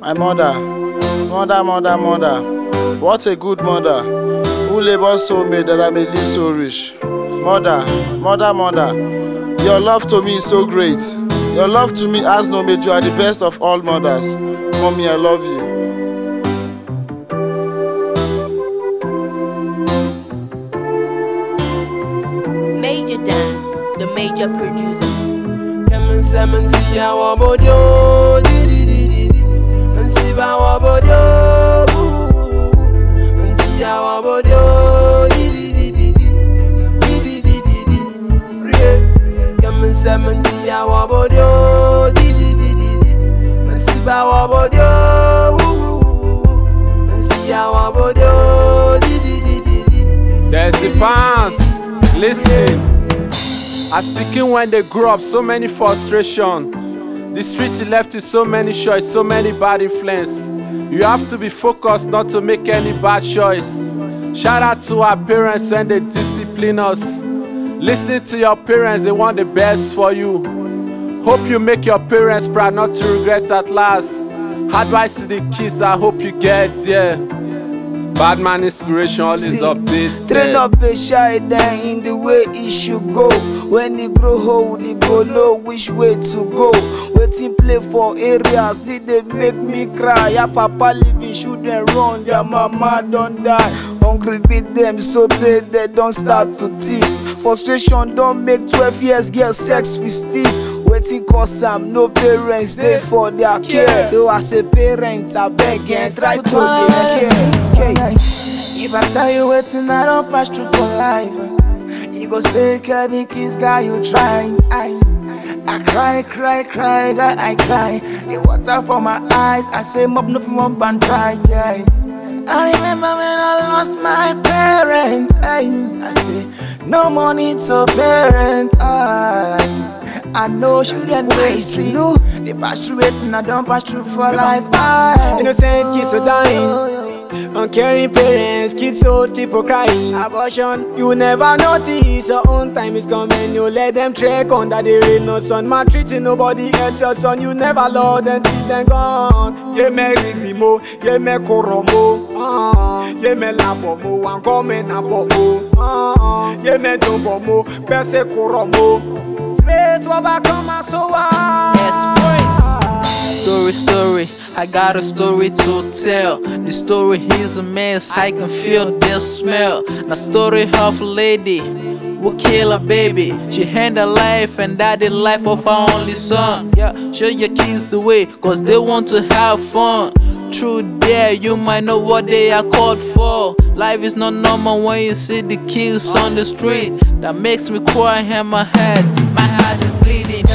My mother, what a good mother, who labors so made that I may live so rich. Mother, your love to me is so great. Your love to me has no made. You are the best of all mothers. Mommy, I love you. Major Dan, the major producer. There's the pants. Listen, I speaking when they grew up, so many frustration. The streets left with so many choice, so many bad influence. You have to be focused not to make any bad choice. Shout out to our parents when they discipline us. Listening to your parents, they want the best for you. Hope you make your parents proud, not to regret at last. Advice to the kids, I hope you get there. Bad man inspiration always updated. Train up a shy then in the way it should go. When he grow old, he go know which way to go. Waiting play for areas, see they make me cry. Ya papa living shouldn't run, their mama don't die. Hungry beat them so they don't start to thief. Frustration don't make 12 years get sex with Steve. Waiting cause I'm no parents, they for their care. So as a parent, I beg and try to be care. If I tell you waiting, I don't pass through for life. You go say, Kevin, kiss guy, you try. I cry, God, I cry. The water from my eyes, I say, mob nothing more than try. Yeah. I remember when I lost my parents. I say, no money to parent. I know shouldn't wait. You know, they pass through it and I don't pass through for life. Innocent kids are dying. Uncaring parents, kids old, people crying. Abortion, you never notice your own time is coming. You let them trek under the rain. No son, man treating nobody else. Your son, you never love them till them gone. Yeah, me Rigrimo, yeah, me Koromo, yeah, me Labomo, I'm coming abomo, yeah, me Dombomo, Perse Koromo. Sweet, what I come and so Story, I got a story to tell. The story is a mess, I can feel the smell. The story of a lady who kill a baby. She had her life and died the life of her only son. Yeah, show your kids the way, cause they want to have fun. True there, you might know what they are called for. Life is not normal when you see the kids on the street. That makes me cry in my head, my heart is bleeding.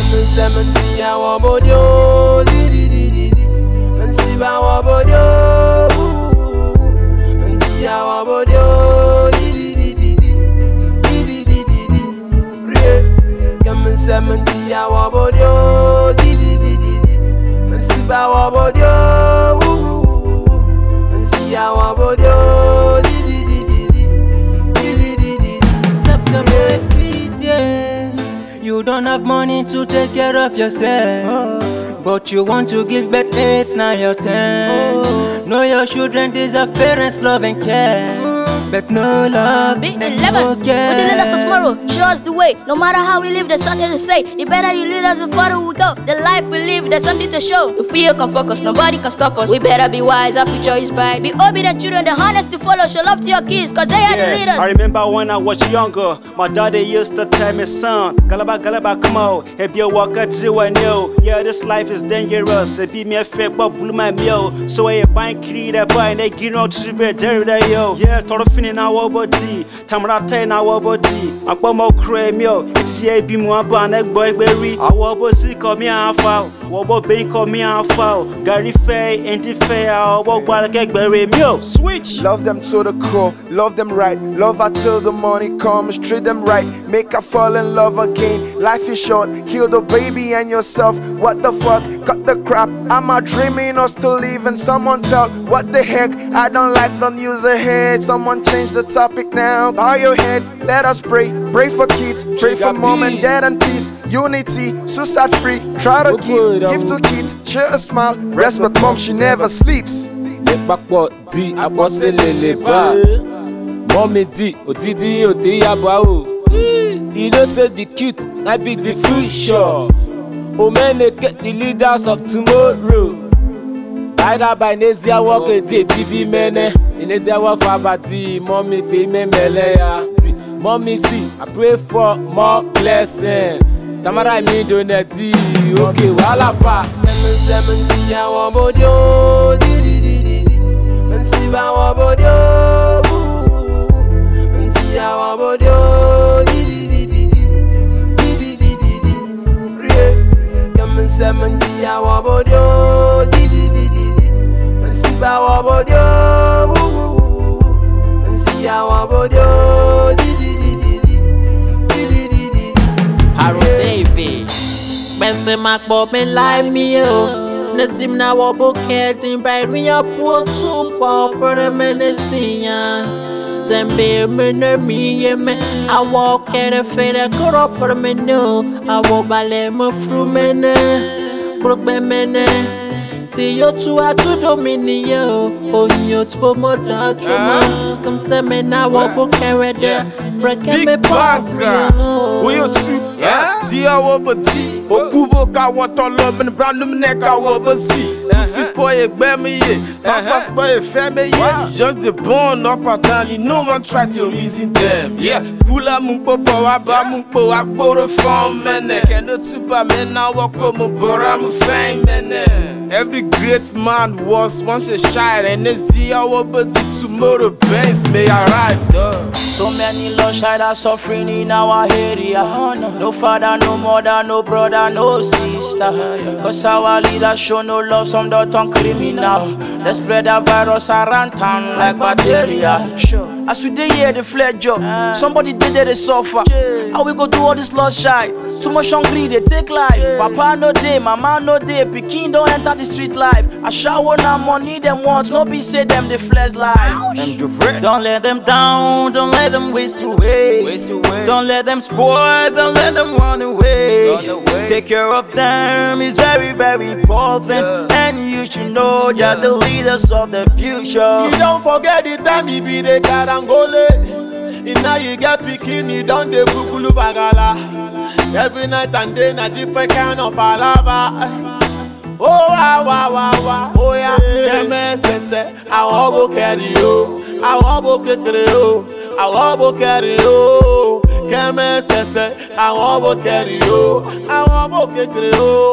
You don't have money to take care of yourself, but you want to give back, it's now your turn. Know your children deserve parents' love and care, but no love, Big and 11, no with the leaders of tomorrow, show us the way. No matter how we live, there's something to say. The better you lead us, the farther we go. The life we live, there's something to show. If we can focus, nobody can stop us. We better be wise, our future is bright. Be obedient children, the honest to follow. Show love to your kids, cause they are the leaders. I remember when I was younger, my daddy used to tell me, son, Galaba, come on. If you walk out to a new, yeah, this life is dangerous. It be me a fake, but blew my meal. So I bind creed a buy, and they give no tribute, there, yo. Yeah, Torofin in our body, Tamarata in our body. Akbamo Cremio, it's a be more ban egg boy berry. Our bossy come here and foul. Wobo Bank come here and foul. Gary Fair, Anti Fair, our Walker Berry Meal. Switch. Love them to the core, love them right. Love her till the money comes, treat them right. Make her fall in love again. Life is short, kill the baby and yourself. What the fuck, cut the crap. Am I dreaming or still leaving? Someone tell, what the heck? I don't like the news ahead. Someone change the topic now. Bow your heads, let us pray. Pray for kids, pray for mom and dad and peace. Unity, suicide free. Try to give to kids, share a smile. Rest but mom, she never sleeps. Di abosele ba. Mommy di odidi odi yaba o. You know say the cute, I be the future. Omene get the leaders of tomorrow. Either by Nezia walk a day, TB mene. Inezia walk fabati, mommy te me melea. Mommy see, I pray for more blessing. Tamara mi donati, okay, wala fa. Semen si ya wabodio, di di di di. Men si ba wabodio, men si ya wabodio, di di di di di, di di di di di. Semen semen si ya wabodio, di di di di di. Men si ba wabodio, men si ya wabodio, di di di di di, di di di di. Harold David, Bessie Macbob me like me yo. Nazim na wabo ketin by ria po to pop for menesinya. Sembe mene mi yeme. I walk at a fede koro per meno. I walk bale mo fru mene. Probe mene. See you to a to dominio. Oh, you to mota trema. Come se me na wabo kerede. Break me pop. Who you too? See how over tea. Okubo ka water love and brand new neck I over see. Fish boy a baby, Papa's boy a family. Just the bone up and down. You no one try to reason them. Yeah, school a mumpo power, mumpo a poro farm man. Can no super men now walk home, I'm fame man. Every great man was once a child, and they see how over the tomorrow banks may arrive. So many lost child suffering in our area. No father, no mother, no brother, no sister. Cause our leaders show no love, some don't turn criminal. They spread the virus around town like bacteria. As we dey here, the fled job. Somebody did they suffer. How we go do all this lost child? Too much hungry, they take life. Papa no day, mama no day. Pikin don't enter the street life. I shower now money them want. No be say them the flesh life. Don't let them down, don't let them waste away. Don't let them spoil, don't let them run away. Take care of them is very, very important. And you should know they're the leaders of the future. You don't forget the time he be the Karangole. And now you get pikin, you don't the Bukulu Bagala. Every night and day, a different kind of palava. Oh, oh yeah, I want to carry you. I want to carry you. I want to carry you. I want to carry you. I want to carry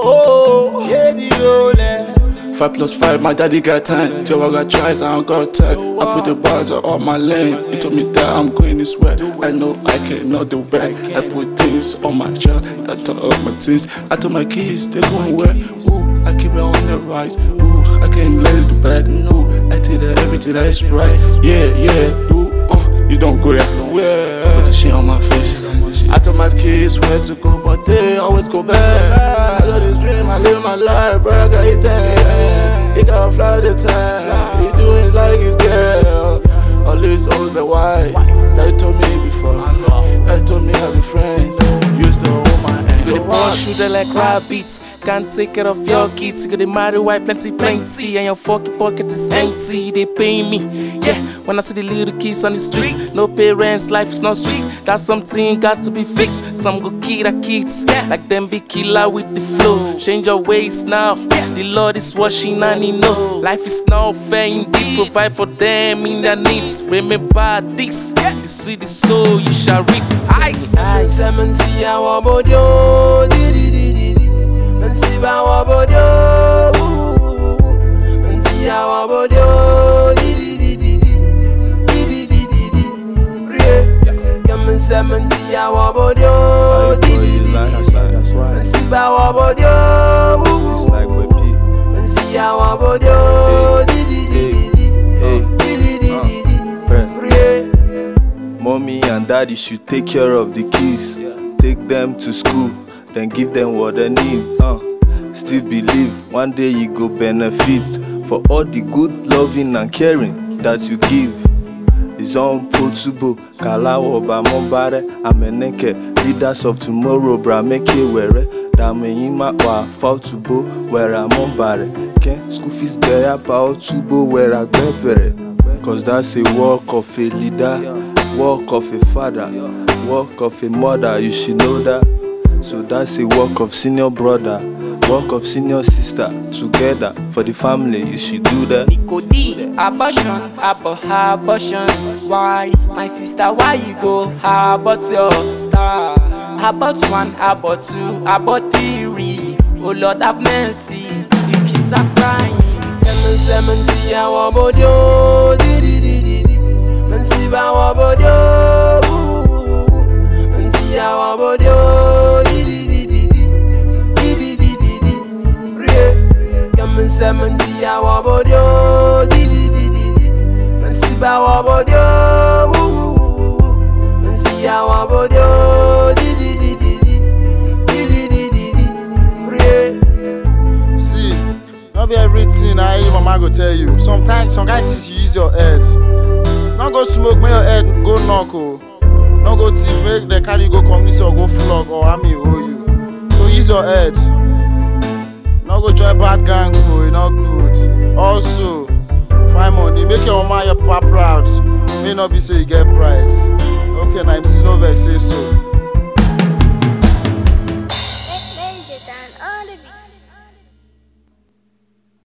you. 5 plus 5, my daddy got 10. Till I got tries, I don't got time. I put the bars on my lane. He told me that I'm going this way. I know I cannot do back. I put things on my chart, that taught up my things. I told my kids, they're going where? Ooh, I keep it on the right. Ooh, I can't let it back. No, I did everything that is right. Yeah, ooh, you don't go there. Put the shit on my face. I told my kids where to go, but they always go back. I got this dream, I live my life, bro. I got it there. He gotta fly the time. He doing like his girl. Always owes the wife. That told me before. That told me how be friends. Used to hold my hand. To the boss shooter like rabbits. Can't take care of your kids. You got a married wife, plenty. And your fucking pocket is empty. They pay me. Yeah, when I see the little kids on the streets. No parents, life is not sweet. That's something got to be fixed. Some go kill their kids. Like them be killer with the flow. Change your ways now. The Lord is watching and he know. Life is not fair indeed. Provide for them in their needs. Remember this. You see the soul, you shall reap. Ice. Semen si ya wabodio, di di di di di. Men si ba wabodio, men si ya wabodio, di di di di di, di di di di di. Men semen si ya wabodio, di di di di. Men si ba wabodio, men si ya wabodio, di di di di di, di di di di di. Mommy and daddy should take care of the kids. Take them to school, then give them what they need. Still believe one day you go benefit for all the good loving and caring that you give. is unputable. Kalawo ba mobare, ameneke. Leaders of tomorrow, bra make it were. Dame yima wa fall to bo, where I'm on bare. Ken school fees there about to bo, where I bebere. Cause that's a work of a leader, work of a father, work of a mother, you should know that. So that's a work of senior brother, work of senior sister. Together for the family, you should do that. Nico D, abortion, abortion. Why, my sister, why you go? How about your star? How about one, how about two, how about three? Oh Lord have mercy, the kids are crying. Mensi ya wabodio, di. Mensi ba wabodio, mensi ya wabodio, di. Mensi ya wabodio, di. Mensi ba wabodio, mensi ya wabodio, di. See, not be everything I hear mama go tell you. Sometimes some guy teach you use your head. Not go smoke, make your head go knock oh. Not go thief, make the carry go community or go flog or army owe you. So use your head. Not go join bad gang oh, e not good. Also, find money, make your mama your papa proud. May not be say you get prize. Okay, now I'm still no vex say so.